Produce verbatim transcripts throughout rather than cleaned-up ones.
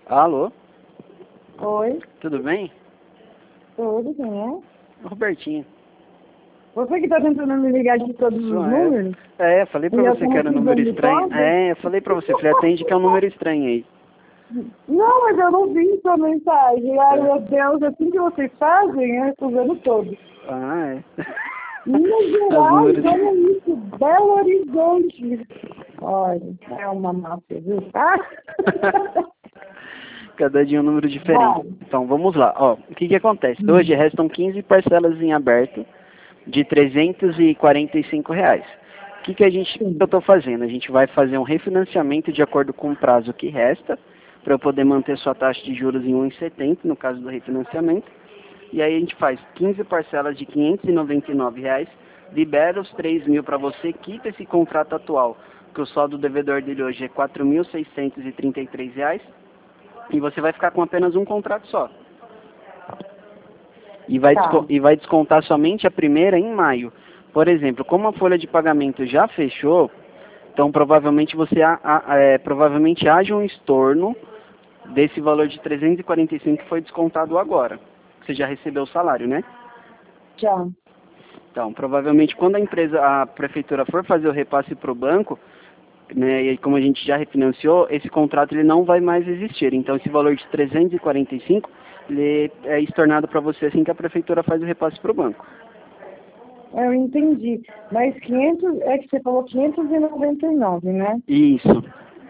Alô, Oi, tudo bem? tudo bem, é? Robertinho. Você que tá tentando me ligar de todos os Sou eu. números? É, eu falei pra E eu você tô que era um número precisando de estranho. todos? É, eu falei pra você, falei, atende que é um número estranho aí. Não, mas eu não vi sua mensagem. Ai, É. meu Deus, assim que vocês fazem, eu recusando todos. Ah, é. Minas Os Gerais, números. olha isso, Belo Horizonte. Olha, é uma máfia, viu? Ah! Cada dia um número diferente. Vai. Então, vamos lá. Ó, o que que acontece? Hum. Hoje restam quinze parcelas em aberto de trezentos e quarenta e cinco reais. O que que a gente, que Sim. eu tô fazendo? A gente vai fazer um refinanciamento de acordo com o prazo que resta, para eu poder manter sua taxa de juros em um vírgula setenta no caso do refinanciamento. E aí a gente faz quinze parcelas de quinhentos e noventa e nove reais, libera os três mil para você, quita esse contrato atual, que o saldo do devedor dele hoje é quatro mil seiscentos e trinta e três reais, e você vai ficar com apenas um contrato só. E vai, Tá. desco- e vai descontar somente a primeira em maio. Por exemplo, como a folha de pagamento já fechou, então provavelmente você a, a- é, provavelmente haja um estorno desse valor de trezentos e quarenta e cinco que foi descontado agora. Você já recebeu o salário, né? Já. Então, provavelmente quando a empresa, a prefeitura for fazer o repasse para o banco, né, e aí como a gente já refinanciou, esse contrato ele não vai mais existir. Então, esse valor de trezentos e quarenta e cinco ele é estornado para você assim que a prefeitura faz o repasse para o banco. Eu entendi. Mas quinhentos, é que você falou quinhentos e noventa e nove, né? Isso.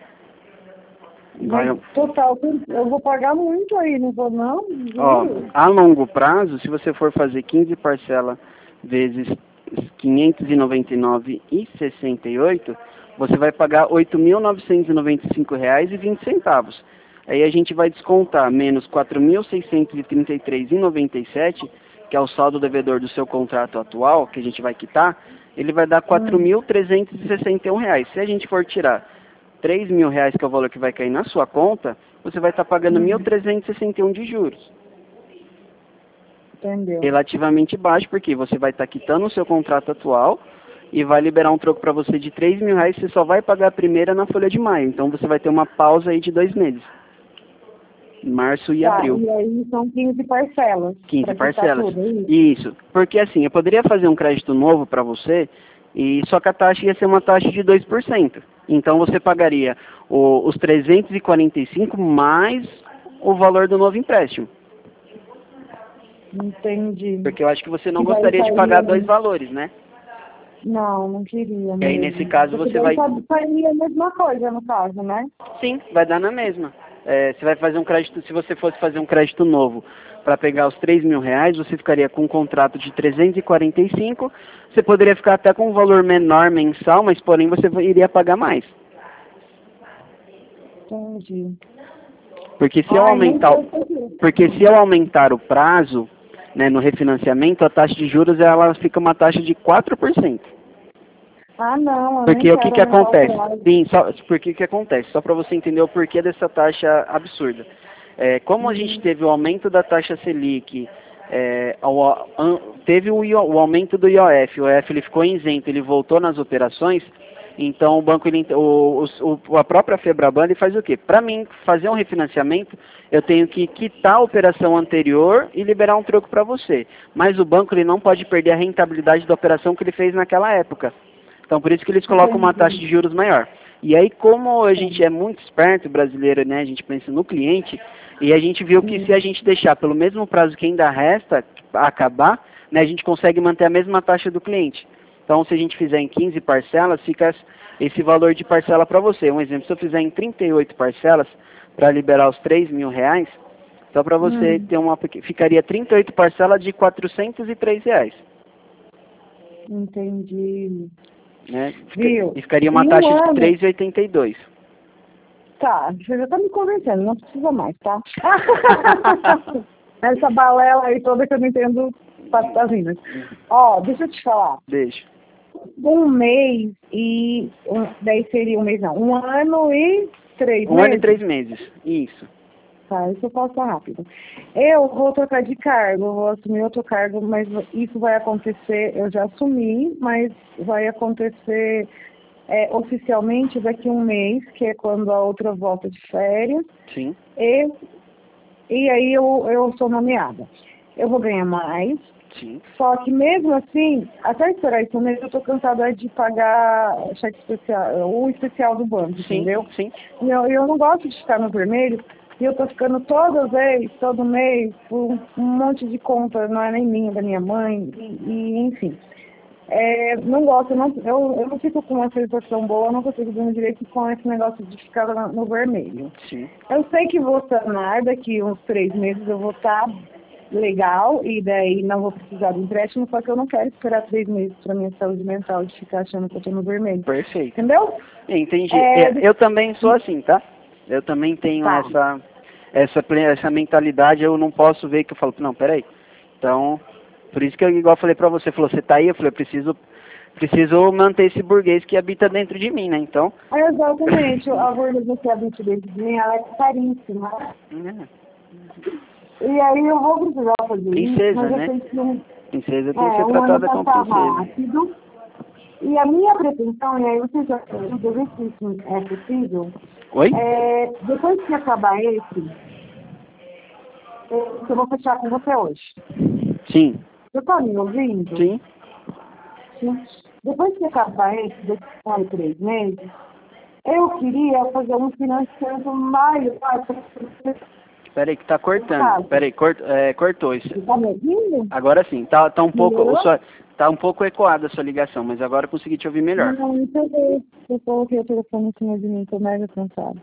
Vai, Mas total, eu vou pagar muito aí, não vou não? ó, Juro. a longo prazo, se você for fazer quinze parcelas vezes quinhentos e noventa e nove e sessenta e oito, você vai pagar oito mil novecentos e noventa e cinco reais e vinte centavos. Aí a gente vai descontar menos quatro mil seiscentos e trinta e três e noventa e sete, que é o saldo devedor do seu contrato atual, que a gente vai quitar, ele vai dar quatro Hum, mil trezentos e sessenta e um reais. Se a gente for tirar três mil reais, que é o valor que vai cair na sua conta, você vai estar pagando mil hum, trezentos e sessenta e um de juros. entendeu? Relativamente baixo, porque você vai estar quitando o seu contrato atual e vai liberar um troco para você de três mil reais, você só vai pagar a primeira na folha de maio. Então você vai ter uma pausa aí de dois meses, março e Tá, abril. e aí são quinze parcelas quinze para quitar parcelas. tudo, é isso? Isso. Porque assim, eu poderia fazer um crédito novo para você, e só que a taxa ia ser uma taxa de dois por cento. Então você pagaria o, os trezentos e quarenta e cinco mais o valor do novo empréstimo. Entendi. Porque eu acho que você não Que daí gostaria de pagar dois sairia... valores, né? Não, não queria E aí mesmo. nesse caso Porque você daí vai... sa- sairia a mesma coisa, no caso, né? Sim, vai dar na mesma. É, você vai fazer um crédito, se você fosse fazer um crédito novo para pegar os três mil reais, você ficaria com um contrato de trezentos e quarenta e cinco. Você poderia ficar até com um valor menor mensal, mas porém você iria pagar mais. Entendi. Porque se eu Ai, não aumentar, o- sei o que... porque se eu aumentar o prazo, né, no refinanciamento, a taxa de juros ela fica uma taxa de quatro por cento. Ah, não, eu nem Porque o que quero que aumentar o acontece? prazo. Sim, só, porque o que acontece? Só para você entender o porquê dessa taxa absurda. É, como a gente Hum, teve o aumento da taxa Selic, é, ao- an- teve o, I O o aumento do I O F, o I O F ele ficou isento, ele voltou nas operações, então o banco, ele, o, o, o- a própria Febraban ele faz o quê? Para mim fazer um refinanciamento, eu tenho que quitar a operação anterior e liberar um troco para você. Mas o banco ele não pode perder a rentabilidade da operação que ele fez naquela época. Então, por isso que eles colocam uma taxa entendi. de juros maior. E aí, como a gente é muito esperto, brasileiro, né, a gente pensa no cliente, e a gente viu que se a Hum, gente deixar pelo mesmo prazo que ainda resta acabar, né, a gente consegue manter a mesma taxa do cliente. Então, se a gente fizer em quinze parcelas, fica esse valor de parcela para você. Um exemplo, se eu fizer em trinta e oito parcelas, para liberar os três mil reais, só para você hum, ter uma... Ficaria trinta e oito parcelas de quatrocentos e três reais. entendi. Né? Fica- Viu? E ficaria uma Em um taxa de ano, três vírgula oitenta e dois. tá, você já tá me convencendo, não precisa mais, tá? Essa balela aí toda que eu não entendo das minas. Ó, deixa eu te falar. Deixa. Um mês e... Um, daí seria um mês, não. Um ano e três Um ano e meses? três meses. Isso. Tá, isso eu posso rápido. Eu vou trocar de cargo, eu vou assumir outro cargo, mas isso vai acontecer, eu já assumi, mas vai acontecer é, oficialmente daqui a um mês, que é quando a outra volta de férias. Sim. E, e aí eu, eu sou nomeada. Eu vou ganhar mais. Sim. Só que mesmo assim, até esperar esse mês, eu tô cansada de pagar cheque especial, o especial do banco, Sim, entendeu? sim. E eu, eu não gosto de ficar no vermelho, e eu tô ficando toda vez, todo mês, por um monte de conta, não é nem minha, é da minha mãe, e, e enfim. É, não gosto, eu não, eu, eu não fico com uma sensação boa, eu não consigo dormir direito com esse negócio de ficar no, no vermelho. Sim. Eu sei que vou sanar, daqui uns três meses eu vou estar legal, e daí não vou precisar do empréstimo, só que eu não quero esperar três meses para minha saúde mental de ficar achando que eu tô no vermelho. Perfeito. Entendeu? Entendi. É, É, eu também sou assim, tá? Eu também tenho tá. essa, essa, ple- essa mentalidade, eu não posso ver que eu falo, não, peraí. Então, por isso que eu, igual eu falei pra você, falou, você tá aí, eu falei, eu preciso, preciso manter esse burguês que habita dentro de mim, né? Então. É exatamente, a gorda que habita dentro de mim, ela é caríssima. É, E aí eu vou precisar fazer isso, princesa, mas eu né? sei que um, Princesa tem que é, ser um ano tratada como passar princesa. rápido. E a minha pretensão, e aí você já ajuda, ver se isso é possível, Oi? é, depois que acabar esse, eu, eu vou fechar com você hoje. Sim. Você tá me ouvindo? Sim. Sim. Depois que acabar esse, daqui a três meses, eu queria fazer um financiamento maior para Peraí que tá cortando. casa. Peraí, cort, é, cortou isso. Você tá me ouvindo? Agora sim, tá, tá um pouco, o Melhorou? sua, tá um pouco ecoada a sua ligação, mas agora eu consegui te ouvir melhor. Não, então eu, eu coloquei o telefone em cima de mim, tô mega cansada.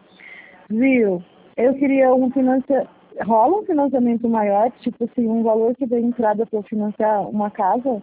Viu? Eu queria um financiamento. Rola um financiamento maior, tipo assim, um valor que dê entrada para eu financiar uma casa?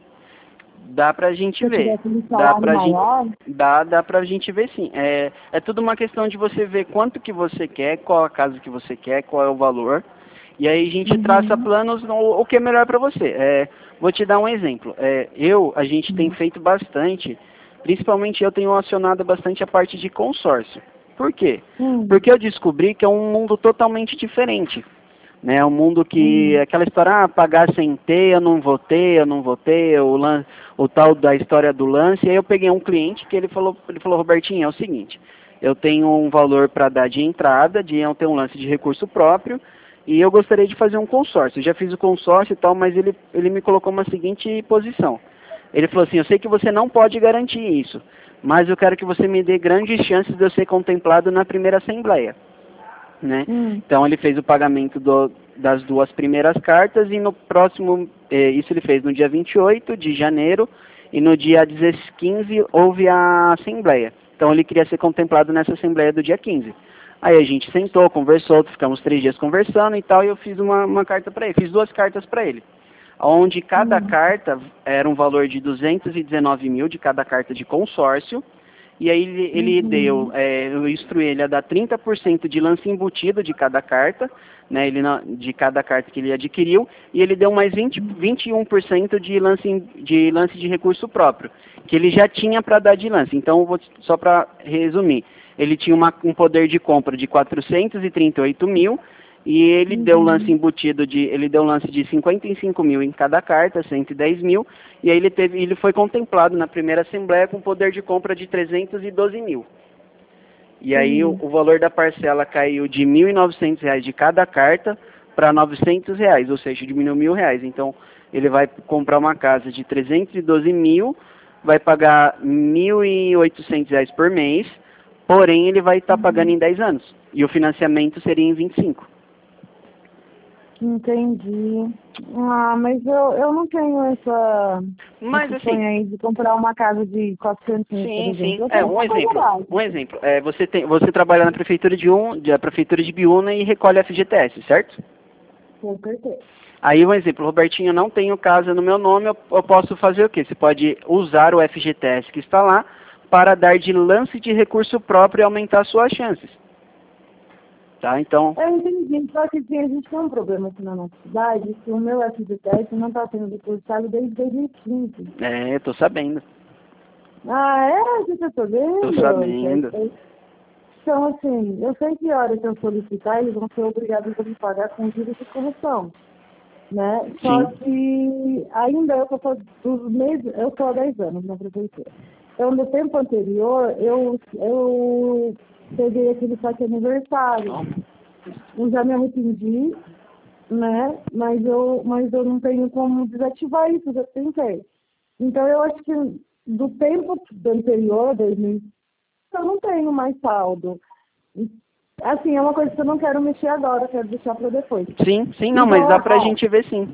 Dá pra gente Se eu ver. tivesse um Dá salário pra gente, maior? dá, dá pra gente ver sim. É, é tudo uma questão de você ver quanto que você quer, qual a casa que você quer, qual é o valor. E aí a gente traça Uhum. planos, o, o que é melhor para você. É, vou te dar um exemplo. É, eu, a gente tem feito bastante, principalmente eu tenho acionado bastante a parte de consórcio. Por quê? Hum. Porque eu descobri que é um mundo totalmente diferente. Né, um mundo que, Hum. aquela história, ah, pagar sem ter, eu não vou ter, eu não vou ter, o, lan, o tal da história do lance. E aí eu peguei um cliente que ele falou, ele falou, Robertinho, é o seguinte, eu tenho um valor para dar de entrada, de eu ter um lance de recurso próprio, e eu gostaria de fazer um consórcio. Eu já fiz o consórcio e tal, mas ele, ele me colocou uma seguinte posição. Ele falou assim, eu sei que você não pode garantir isso, mas eu quero que você me dê grandes chances de eu ser contemplado na primeira assembleia. Né? Hum. Então ele fez o pagamento do, das duas primeiras cartas e no próximo, eh, isso ele fez no dia vinte e oito de janeiro e no dia quinze houve a assembleia. Então ele queria ser contemplado nessa assembleia do dia quinze. Aí a gente sentou, conversou, ficamos três dias conversando e tal, e eu fiz uma, uma carta para ele, fiz duas cartas para ele, onde cada Hum. carta era um valor de duzentos e dezenove mil de cada carta de consórcio. E aí ele, ele deu, Uhum. é, eu instruí ele a dar trinta por cento de lance embutido de cada carta, né, ele não, de cada carta que ele adquiriu, e ele deu mais vinte, vinte e um por cento de lance, em- de lance de recurso próprio, que ele já tinha para dar de lance. Então, eu vou, só para resumir, ele tinha uma, um poder de compra de quatrocentos e trinta e oito mil, e ele deu lance Uhum. embutido de, ele deu lance de cinquenta e cinco mil em cada carta, cento e dez mil, e aí ele teve, ele foi contemplado na primeira assembleia com poder de compra de trezentos e doze mil. E aí o, Sim. o valor da parcela caiu de mil e novecentos reais de cada carta para novecentos reais, ou seja, diminuiu mil reais. Então ele vai comprar uma casa de trezentos e doze mil, vai pagar mil e oitocentos reais por mês, porém ele vai estar pagando em dez anos. E o financiamento seria em vinte e cinco. Entendi. Ah, mas eu, eu não tenho essa, Mas esse assim, sonho aí de comprar uma casa de quatrocentos mil, por sim, exemplo. sim. Eu É, quero um uma coisa exemplo. Um básica. exemplo. É, você, tem, você trabalha na prefeitura de um, de, a prefeitura de Biúna e recolhe F G T S, certo? Com certeza. Aí um exemplo, Robertinho, eu não tenho casa no meu nome, eu, eu posso fazer o quê? Você pode usar o F G T S que está lá para dar de lance de recurso próprio e aumentar suas chances. Tá? Então, Eu entendi, só que assim, a gente tem um problema aqui na nossa cidade, que o meu F G T S não está sendo depositado desde dois mil e quinze. é, tô sabendo. Ah, é? Você está Tô sabendo? sabendo. Então, assim, eu sei que a hora que eu solicitar, eles vão ser obrigados a me pagar com juros de correção, né? Só Sim. que ainda eu estou dos meses, eu estou há dez anos na prefeitura. eu no tempo anterior, eu, eu peguei aquele saque aniversário. Eu já me arrependi, né? Mas eu, mas eu não tenho como desativar isso, já tentei. Então eu acho que do tempo anterior, dois mil, eu não tenho mais saldo. Assim, é uma coisa que eu não quero mexer agora, eu quero deixar para depois. Sim, sim, não, Então, mas dá pra ó, gente ver sim.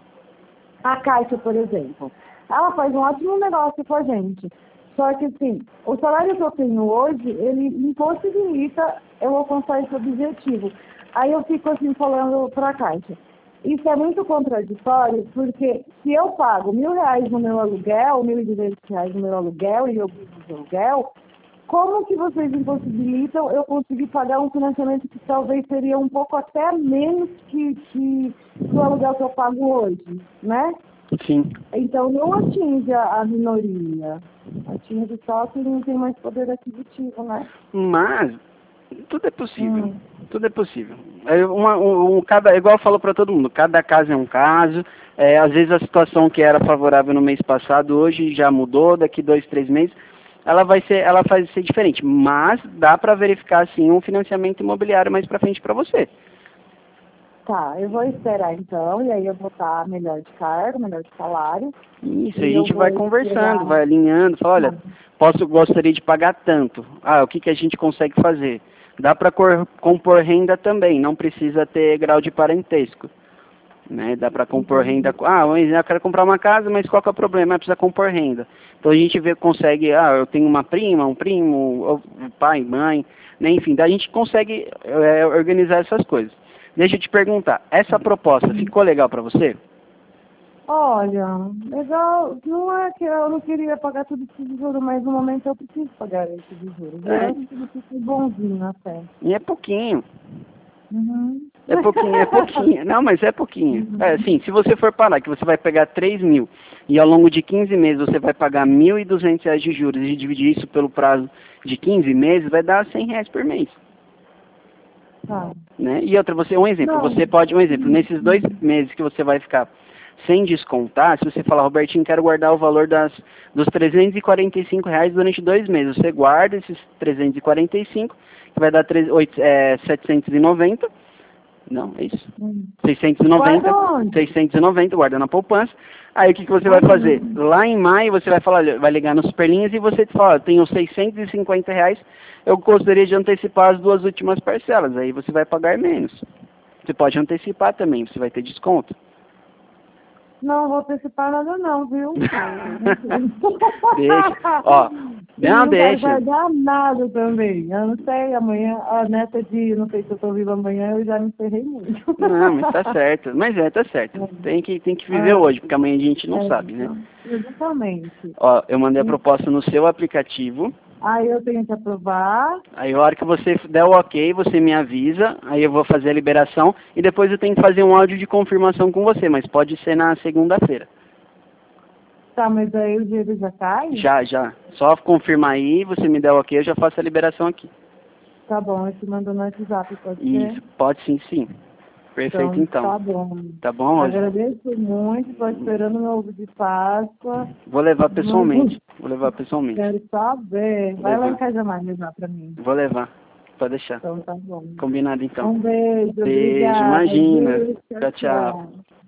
a Caixa, por exemplo, ela faz um ótimo negócio com a gente. Só que, assim, o salário que eu tenho hoje, ele impossibilita eu alcançar esse objetivo. Aí eu fico, assim, falando para a Caixa. Isso é muito contraditório, porque se eu pago mil reais no meu aluguel, mil e duzentos reais no meu aluguel, e eu vivo de aluguel, como que vocês impossibilitam eu conseguir pagar um financiamento que talvez seria um pouco até menos que, que, que o aluguel que eu pago hoje, né? Sim. Então não atinge a, a minoria, atinge só quem não tem mais poder aquisitivo, né? Mas tudo é possível. Hum. Tudo é possível. É uma, um, um, cada, igual eu falo para todo mundo, cada caso é um caso. É, às vezes a situação que era favorável no mês passado, hoje já mudou, daqui dois, três meses, ela vai ser, ela vai ser diferente. Mas dá para verificar sim um financiamento imobiliário mais para frente para você. Tá, eu vou esperar então, e aí eu vou estar melhor de cargo, melhor de salário. Isso, a E eu gente vou vai conversando, esperar. vai alinhando, fala, olha, Tá. posso, gostaria de pagar tanto. Ah, o que, que a gente consegue fazer? Dá para compor renda também, não precisa ter grau de parentesco. Né? Dá para compor renda. Ah, eu quero comprar uma casa, mas qual que é o problema? Precisa compor renda. Então a gente vê, consegue, ah, eu tenho uma prima, um primo, pai, mãe, né? Enfim, daí a gente consegue é, organizar essas coisas. Deixa eu te perguntar, essa proposta ficou legal para você? Olha, legal, não é que eu não queria pagar tudo isso de juros, mas no momento eu preciso pagar isso de juros. Eu É, acho que isso é bonzinho até. e é pouquinho. Uhum. É pouquinho, é pouquinho. Não, mas é pouquinho. É, assim, se você for parar, que você vai pegar três mil e ao longo de quinze meses você vai pagar mil e duzentos reais de juros e dividir isso pelo prazo de quinze meses, vai dar cem reais por mês. Tá. Né? E outra, você, um exemplo, Não. você pode, um exemplo, nesses dois meses que você vai ficar sem descontar, se você falar, Robertinho, quero guardar o valor das, dos trezentos e quarenta e cinco reais durante dois meses, você guarda esses trezentos e quarenta e cinco, que vai dar é, setecentos e noventa. Não, é isso. Hum. seiscentos e noventa, Guarda onde? seiscentos e noventa, guarda na poupança. Aí o que, que você vai fazer? Lá em maio você vai falar, vai ligar nos Superlinhas e você fala, eu tenho seiscentos e cinquenta reais, eu gostaria de antecipar as duas últimas parcelas. Aí você vai pagar menos. Você pode antecipar também, você vai ter desconto. Não vou antecipar nada não, viu? Deixa. Ó, Eu não, não quero deixa. guardar nada também. Eu não sei, amanhã, a neta de, não sei se eu tô viva amanhã, eu já me ferrei muito. Não, mas tá certo. Mas é, tá certo. Tem que, tem que viver Ah, hoje, porque amanhã a gente não é, sabe, né? exatamente. Ó, eu mandei a proposta no seu aplicativo. Aí eu tenho que aprovar. Aí a hora que você der o ok, você me avisa, aí eu vou fazer a liberação e depois eu tenho que fazer um áudio de confirmação com você, mas pode ser na segunda-feira. Tá, mas aí o dinheiro já cai? Já, já. Só confirmar aí, você me der o ok, eu já faço a liberação aqui. Tá bom, eu te mando no WhatsApp, pode Isso, ser? pode sim, sim. Perfeito então. Tá bom. Tá bom, Roger? Agradeço muito, tô esperando meu ovo de Páscoa. Vou levar pessoalmente. Vou levar pessoalmente. Quero saber. Vou Vai lá levar. em Cajamar levar pra mim. Vou levar. Pode deixar. Então tá bom. Combinado então. Um beijo, Beijo, obrigada. imagina. Beijo, Tchau, tchau. tchau.